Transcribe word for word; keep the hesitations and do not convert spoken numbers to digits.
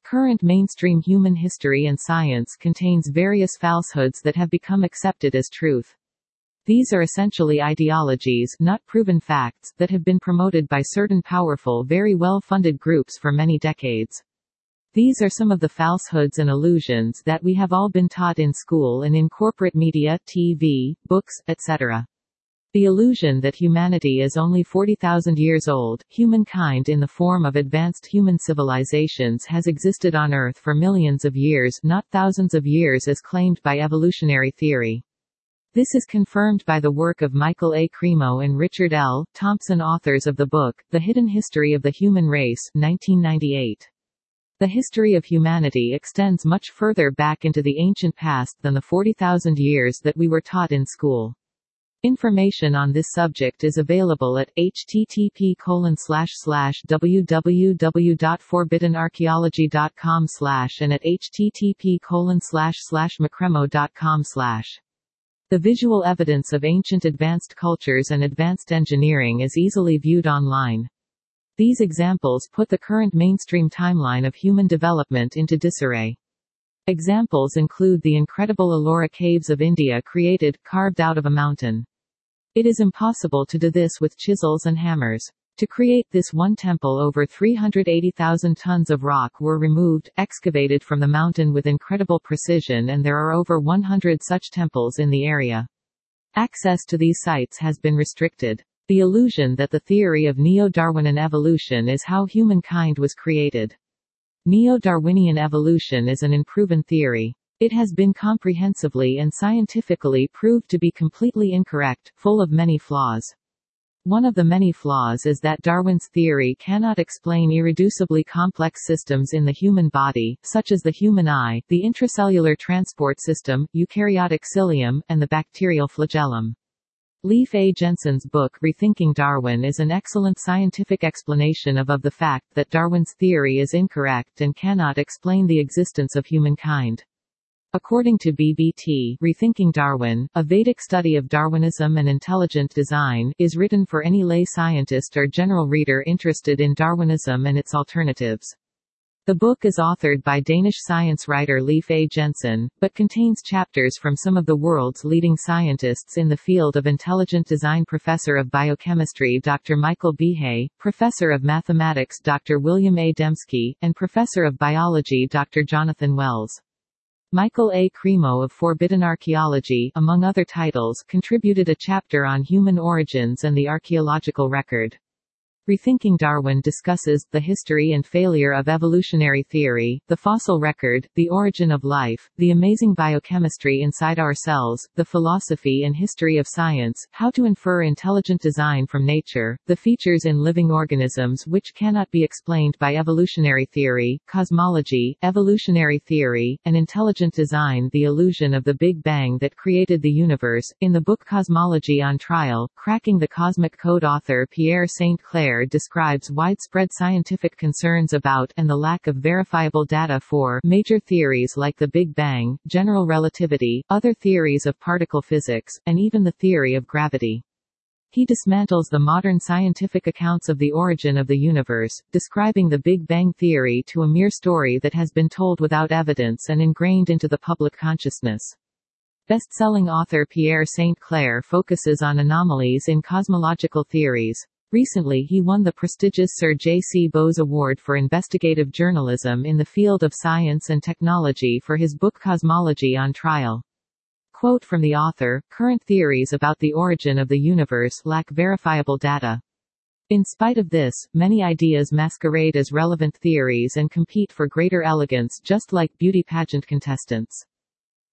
Current mainstream human history and science contains various falsehoods that have become accepted as truth. These are essentially ideologies, not proven facts, that have been promoted by certain powerful, very well-funded groups for many decades. These are some of the falsehoods and illusions that we have all been taught in school and in corporate media, T V, books, et cetera. The illusion that humanity is only forty thousand years old. Humankind in the form of advanced human civilizations has existed on Earth for millions of years, not thousands of years as claimed by evolutionary theory. This is confirmed by the work of Michael A. Cremo and Richard L. Thompson, authors of the book, The Hidden History of the Human Race, nineteen ninety-eight. The history of humanity extends much further back into the ancient past than the forty thousand years that we were taught in school. Information on this subject is available at h t t p colon slash slash w w w dot forbidden archaeology dot com slash and at h t t p colon slash slash macremo dot com slash. The visual evidence of ancient advanced cultures and advanced engineering is easily viewed online. These examples put the current mainstream timeline of human development into disarray. Examples include the incredible Ellora caves of India created, carved out of a mountain. It is impossible to do this with chisels and hammers. To create this one temple, over three hundred eighty thousand tons of rock were removed, excavated from the mountain with incredible precision, and there are over one hundred such temples in the area. Access to these sites has been restricted. The illusion that the theory of Neo-Darwinian evolution is how humankind was created. Neo-Darwinian evolution is an unproven theory. It has been comprehensively and scientifically proved to be completely incorrect, full of many flaws. One of the many flaws is that Darwin's theory cannot explain irreducibly complex systems in the human body, such as the human eye, the intracellular transport system, eukaryotic cilium, and the bacterial flagellum. Leif A. Jensen's book Rethinking Darwin is an excellent scientific explanation of, of the fact that Darwin's theory is incorrect and cannot explain the existence of humankind. According to B B T, Rethinking Darwin, a Vedic study of Darwinism and intelligent design, is written for any lay scientist or general reader interested in Darwinism and its alternatives. The book is authored by Danish science writer Leif A. Jensen, but contains chapters from some of the world's leading scientists in the field of intelligent design. Professor of Biochemistry Doctor Michael Behe, Professor of Mathematics Doctor William A. Dembski, and Professor of Biology Doctor Jonathan Wells. Michael A. Cremo of Forbidden Archaeology, among other titles, contributed a chapter on human origins and the archaeological record. Rethinking Darwin discusses the history and failure of evolutionary theory, the fossil record, the origin of life, the amazing biochemistry inside our cells, the philosophy and history of science, how to infer intelligent design from nature, the features in living organisms which cannot be explained by evolutionary theory, cosmology, evolutionary theory, and intelligent design, the illusion of the Big Bang that created the universe. In the book Cosmology on Trial, Cracking the Cosmic Code, author Pierre Saint Clair describes widespread scientific concerns about and the lack of verifiable data for major theories like the Big Bang, general relativity, other theories of particle physics, and even the theory of gravity. He dismantles the modern scientific accounts of the origin of the universe, describing the Big Bang theory to a mere story that has been told without evidence and ingrained into the public consciousness. Best-selling author Pierre Saint Clair focuses on anomalies in cosmological theories. Recently he won the prestigious Sir J C Bose Award for Investigative Journalism in the field of science and technology for his book Cosmology on Trial. Quote from the author, "Current theories about the origin of the universe lack verifiable data. In spite of this, many ideas masquerade as relevant theories and compete for greater elegance just like beauty pageant contestants.